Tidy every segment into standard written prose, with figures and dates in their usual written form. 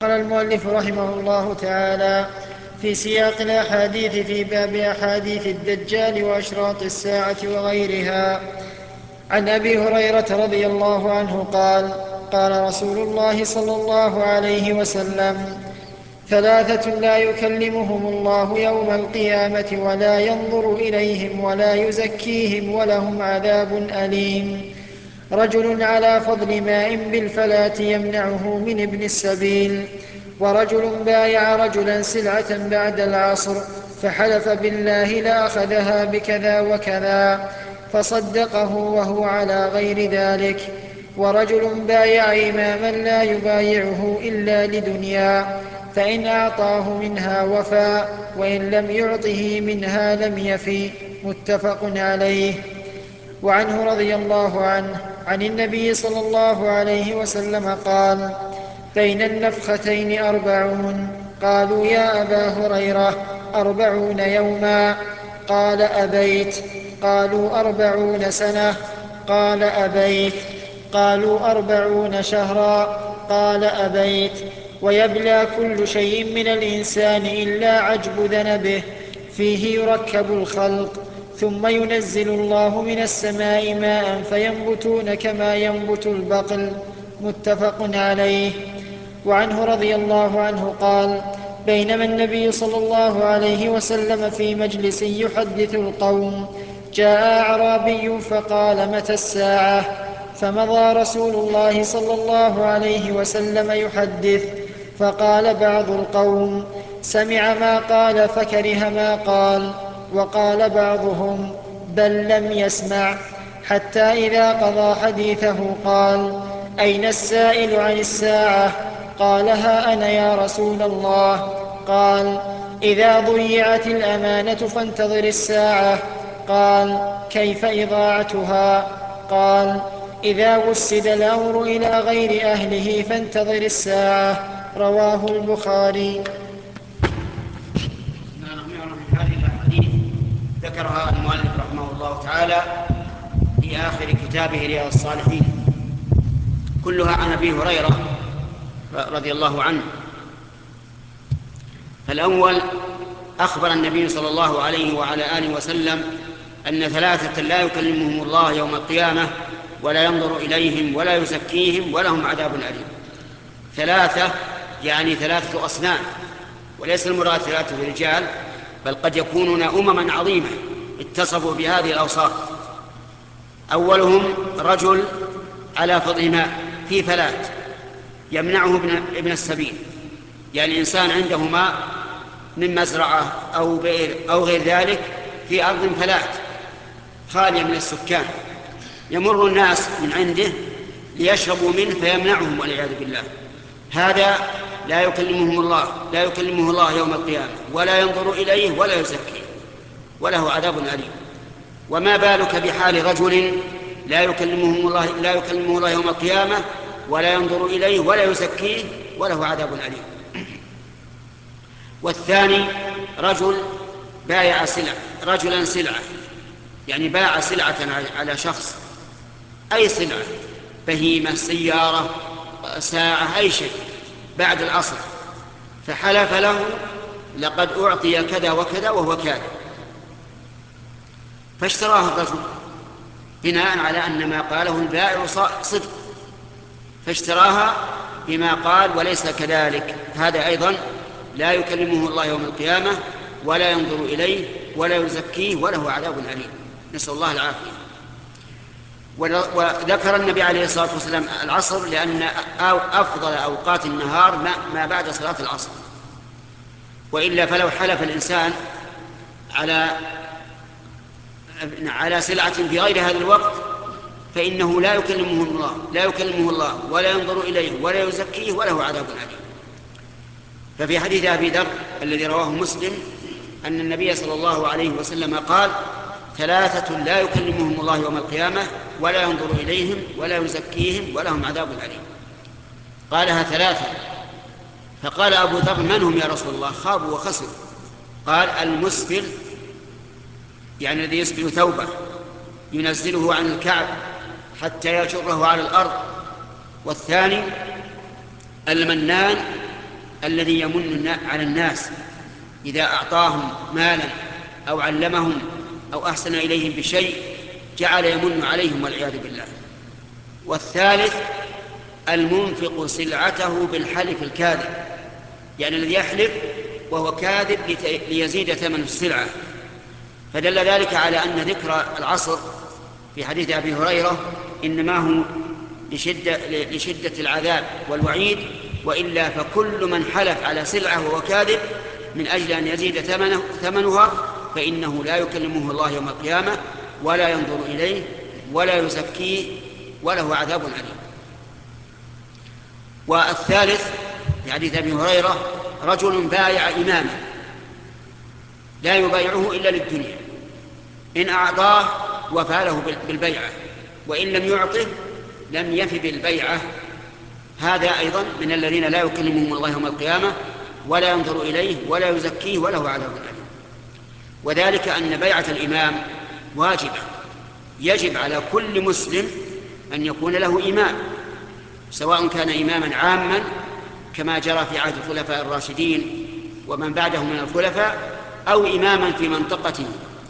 قال المؤلف رحمه الله تعالى في سياق الأحاديث في باب أحاديث الدجال وأشراط الساعة وغيرها. عن أبي هريرة رضي الله عنه قال: قال رسول الله صلى الله عليه وسلم: ثلاثة لا يكلمهم الله يوم القيامة ولا ينظر إليهم ولا يزكيهم ولهم عذاب أليم: رجل على فضل ماء بالفلاة يمنعه من ابن السبيل، ورجل بايع رجلا سلعة بعد العصر فحلف بالله لأخذها بكذا وكذا فصدقه وهو على غير ذلك، ورجل بايع إماما لا يبايعه إلا لدنيا فإن أعطاه منها وفى وإن لم يعطه منها لم يفي. متفق عليه. وعنه رضي الله عنه عن النبي صلى الله عليه وسلم قال: بين النفختين 40. قالوا: يا أبا هريرة 40 يوما؟ قال: أبيت. قالوا: 40 سنة؟ قال: أبيت. قالوا: 40 شهرا؟ قال: أبيت. ويبلى كل شيء من الإنسان إلا عجب ذنبه، فيه يركب الخلق، ثم ينزل الله من السماء ماء فينبتون كما ينبت البقل. متفق عليه. وعنه رضي الله عنه قال: بينما النبي صلى الله عليه وسلم في مجلس يحدث القوم جاء أعرابي فقال: متى الساعة؟ فمضى رسول الله صلى الله عليه وسلم يحدث، فقال بعض القوم: سمع ما قال فكره ما قال، وقال بعضهم: بل لم يسمع، حتى إذا قضى حديثه قال: أين السائل عن الساعة؟ قال: ها أنا يا رسول الله. قال: إذا ضيعت الأمانة فانتظر الساعة. قال: كيف إضاعتها؟ قال: إذا وسد الأمر إلى غير أهله فانتظر الساعة. رواه البخاري. هذه الأحاديث ذكرها المؤلف رحمه الله تعالى في آخر كتابه رياض الصالحين، كلها عن أبي هريرة رضي الله عنه. فالأول: أخبر النبي صلى الله عليه وعلى آله وسلم أن ثلاثة لا يكلمهم الله يوم القيامة ولا ينظر إليهم ولا يزكيهم ولهم عذاب أليم. ثلاثة يعني 3 أصناف، وليس المراد 3 رجال، بل قد يكونون أمما عظيمة اتصفوا بهذه الأوصاف. أولهم رجل على فضل ماء في فلاة يمنعه ابن السبيل، يعني إنسان عنده ماء من مزرعة أو بئر أو غير ذلك في أرض فلاة خالية من السكان، يمر الناس من عنده ليشربوا منه فيمنعهم والعياذ بالله. هذا لا يكلمه الله يوم القيامة ولا ينظر إليه ولا يزكيه وله عذاب أليم. وما بالك بحال رجل لا يكلمه الله يوم القيامة ولا ينظر إليه ولا يزكيه وله عذاب أليم. والثاني رجل بايع رجلا سلعة، يعني باع سلعة على شخص، أي سلعة، بهيمة، سيارة، ساعة، أي شيء، بعد العصر، فحلف له: لقد أعطي كذا وكذا وهو كاذب، فاشتراه الرجل بناء على أن ما قاله البائع صدق، فاشتراها بما قال وليس كذلك. هذا أيضا لا يكلمه الله يوم القيامة ولا ينظر إليه ولا يزكيه وله عذاب أليم، نسأل الله العافية. وذكر النبي عليه الصلاة والسلام العصر لأن أفضل أوقات النهار ما بعد صلاة العصر، وإلا فلو حلف الإنسان على سلعة في غير هذا الوقت فإنه لا يكلمه الله ولا ينظر إليه ولا يزكيه وله عذاب أليم. ففي حديث أبي ذر الذي رواه مسلم أن النبي صلى الله عليه وسلم قال: 3 لا يكلمهم الله يوم القيامة ولا ينظر إليهم ولا يزكيهم ولهم عذاب أليم. قالها 3. فقال أبو ذر: من هم يا رسول الله؟ خابوا وخسروا. قال: المسبل، يعني الذي يسبل ثوبه ينزله عن الكعب حتى يجره على الأرض. والثاني المنان الذي يمن على الناس إذا أعطاهم مالا أو علمهم أو أحسن إليهم بشيء جعل يمن عليهم والعياذ بالله. والثالث المنفق سلعته بالحلف الكاذب، يعني الذي يحلف وهو كاذب ليزيد ثمن السلعة. فدل ذلك على أن ذكر العصر في حديث أبي هريرة إنما هو لشدة العذاب والوعيد، وإلا فكل من حلف على سلعة وهو كاذب من أجل أن يزيد ثمنها فإنه لا يكلمه الله يوم القيامة ولا ينظر إليه ولا يزكيه وله عذاب أليم. والثالث في حديث أبي هريرة رجل بايع إماما لا يبايعه إلا للدنيا، إن أعطاه وفى له بالبيعة، وإن لم يعطه لم يف بالبيعة. هذا أيضا من الذين لا يكلمهم الله يوم القيامة ولا ينظر إليه ولا يزكيه وله عذاب أليم. وذلك أن بيعة الإمام واجبة، يجب على كل مسلم أن يكون له إمام، سواء كان إماما عاما كما جرى في عهد الخلفاء الراشدين ومن بعدهم من الخلفاء، أو إماما في منطقته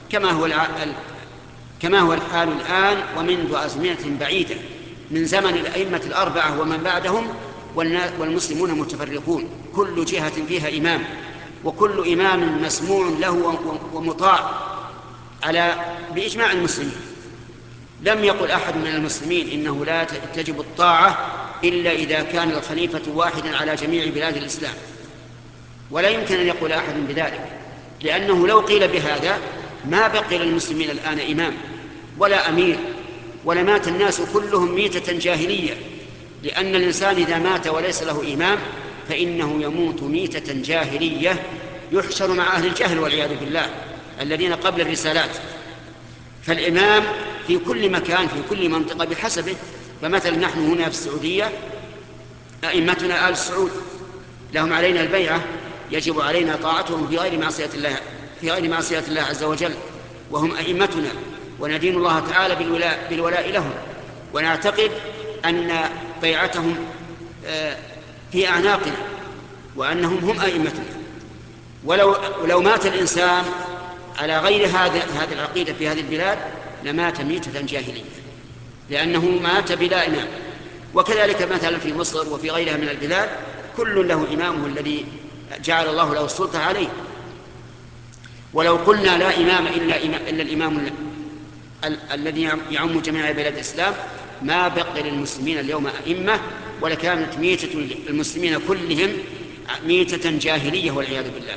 كما هو الحال الآن ومنذ أزمنة بعيدة من زمن الأئمة الأربعة ومن بعدهم، والمسلمون متفرقون كل جهة فيها إمام، وكل إمام مسموع له ومطاع بإجماع المسلمين. لم يقل أحد من المسلمين إنه لا تجب الطاعة إلا إذا كان الخليفة واحدا على جميع بلاد الإسلام، ولا يمكن أن يقول أحد بذلك، لأنه لو قيل بهذا ما بقي للمسلمين الآن إمام ولا أمير، ولمات الناس كلهم ميتة جاهلية، لأن الإنسان إذا مات وليس له إمام فإنه يموت ميتة جاهلية يحشر مع أهل الجهل والعياذ بالله الذين قبل الرسالات. فالإمام في كل مكان في كل منطقة بحسبه. فمثلا نحن هنا في السعودية أئمتنا آل السعود لهم علينا البيعة، يجب علينا طاعتهم في غير معصية الله عز وجل، وهم أئمتنا وندين الله تعالى بالولاء لهم، ونعتقد أن بيعتهم في أعناقنا وأنهم هم أئمتنا. ولو مات الإنسان على غير هذه العقيدة في هذه البلاد لمات ميتة جاهلية، لأنه مات بلا إمام. وكذلك مثلا في مصر وفي غيرها من البلاد كل له إمامه الذي جعل الله له السلطة عليه. ولو قلنا لا إمام إلا الإمام الذي يعم جميع بلاد الإسلام ما بقي للمسلمين اليوم أئمة، ولكانت ميتة المسلمين كلهم ميتة جاهلية والعياذ بالله.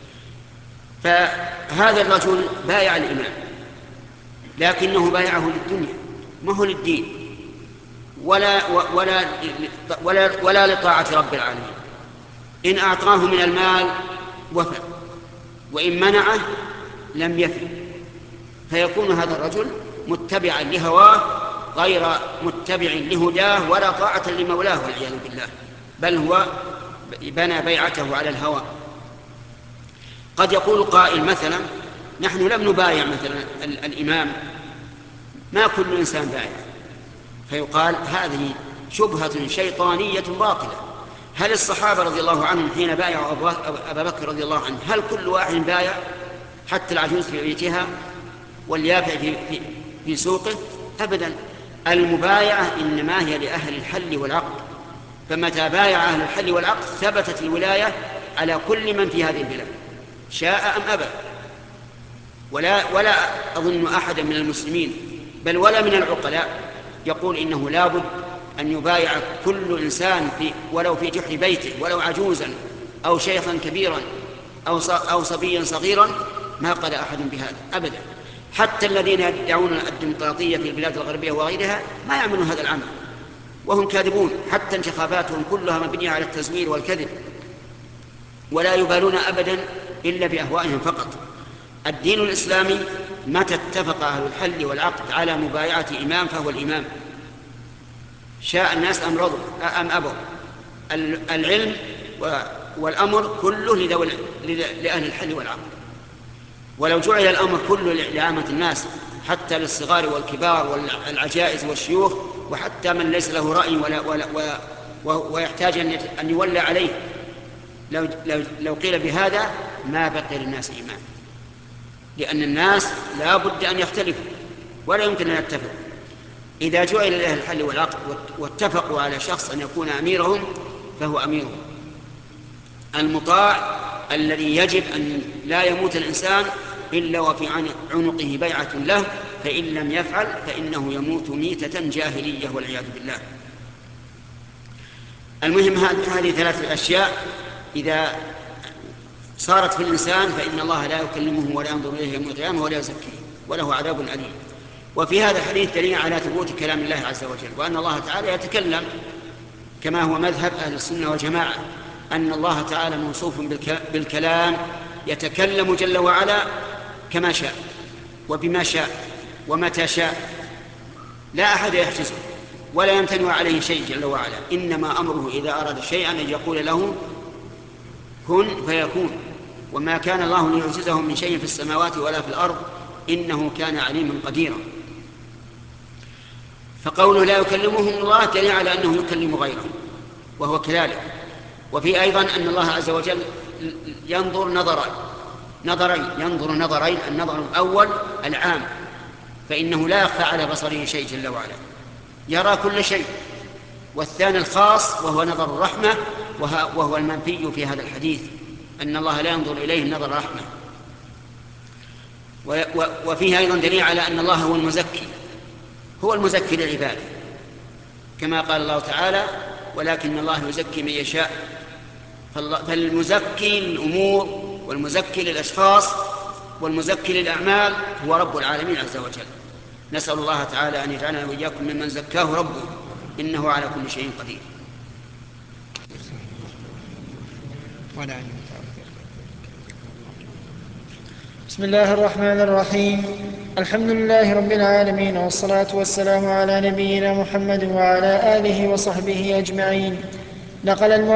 فهذا الرجل بايع الإمام لكنه بايعه للدنيا ما هو للدين ولا لطاعة رب العالمين. إن أعطاه من المال وفى، وإن منعه لم يفي، فيكون هذا الرجل متبعا لهواه غير متبع لهداه ولا طاعة لمولاه والعياذ بالله، بل هو بنى بيعته على الهوى. قد يقول قائل مثلا نحن لم نبايع مثلا الإمام، ما كل إنسان بايع، فيقال هذه شبهة شيطانية باطلة. هل الصحابة رضي الله عنهم حين بايعوا أبا بكر رضي الله عنه هل كل واحد بايع حتى العجوز في بيتها واليافع في سوقه؟ أبدا. المبايعة إنما هي لأهل الحل والعقد، فمتى بايع أهل الحل والعقد ثبتت الولاية على كل من في هذه البلاد شاء أم أبى. ولا أظن أحدا من المسلمين بل ولا من العقلاء يقول إنه لا بد أن يبايع كل إنسان ولو في جحر بيته، ولو عجوزا أو شيخا كبيرا أو صبيا صغيرا، ما قال أحد بهذا أبدا. حتى الذين يدعون الديمقراطية في البلاد الغربية وغيرها ما يعملون هذا العمل وهم كاذبون، حتى انتخاباتهم كلها مبنية على التزوير والكذب، ولا يبالون أبدا إلا بأهوائهم فقط. الدين الإسلامي متى اتفق أهل الحل والعقد على مبايعة إمام فهو الإمام، شاء الناس أم رضوا أم أبوا. العلم والأمر كله لأهل الحل والعقد. ولو جعل الأمر كله لعامة الناس حتى للصغار والكبار والعجائز والشيوخ وحتى من ليس له رأي ويحتاج أن يولى عليه لو قيل بهذا ما بقي للناس إيمان، لأن الناس لا بد أن يختلفوا ولا يمكن أن يتفقوا. إذا جاء إلى أهل الحل والعقد واتفقوا على شخص أن يكون أميرهم فهو أميرهم المطاع، الذي يجب أن لا يموت الإنسان إلا وفي عنقه بيعة له، فإن لم يفعل فإنه يموت ميتة جاهلية والعياذ بالله. المهم هذه 3 أشياء إذا صارت في الإنسان فإن الله لا يكلمه ولا ينظر إليه يوم القيامة ولا يزكيه وله عذاب أليم. وفي هذا الحديث دليل على ثبوت كلام الله عز وجل، وأن الله تعالى يتكلم كما هو مذهب أهل السنة والجماعة، أن الله تعالى موصوف بالكلام، يتكلم جل وعلا كما شاء وبما شاء ومتى شاء، لا أحد يحجزه ولا يمتنع عليه شيء جل وعلا، إنما أمره إذا أراد شيئا أن يقول له كن فيكون، وما كان الله ليعجزه من شيء في السماوات ولا في الأرض إنه كان عليما قديرا. فقوله لا يكلمهم الله دليل على أنه يكلم غيره وهو كذلك. وفي أيضا أن الله عز وجل ينظر نظرين، ينظر نظرين، النظر الأول العام فإنه لا يخفى على بصره شيء جل وعلا، يرى كل شيء. والثاني الخاص وهو نظر الرحمة، وهو المنفي في هذا الحديث، أن الله لا ينظر إليه نظر رحمة. وفيه أيضا دليل على أن الله هو المزكي للعباد، كما قال الله تعالى ولكن الله يزكي من يشاء. فالمزكي للأمور والمزكي للأشخاص والمزكي للأعمال هو رب العالمين عز وجل. نسأل الله تعالى أن يجعلنا وإياكم ممن زكاه ربه إنه على كل شيء قدير. بسم الله الرحمن الرحيم. الحمد لله رب العالمين، والصلاة والسلام على نبينا محمد وعلى آله وصحبه أجمعين. نقل